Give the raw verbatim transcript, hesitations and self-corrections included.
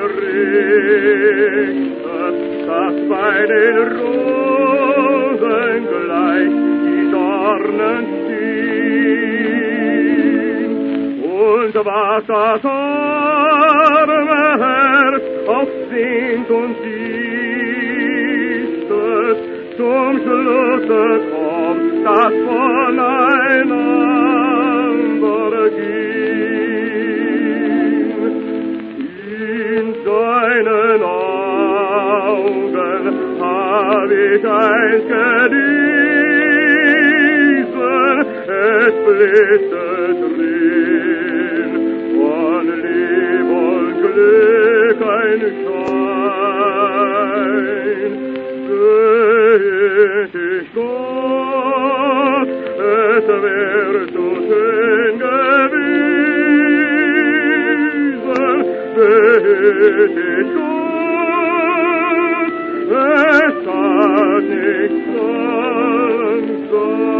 gerichtet, dass bei den Rosen gleich die Dornen stehen. Und was das arme Herz aufsehnt und dichtet, zum Schlusse kommt das voneinander gehen. In deinen Augen hab ich eins gelesen, es blitzet drin, von Lieb und Glück ein Schein. Seht ich Gott, es wird so schön gewesen. Seht ich Gott, es hat nicht sollen sein.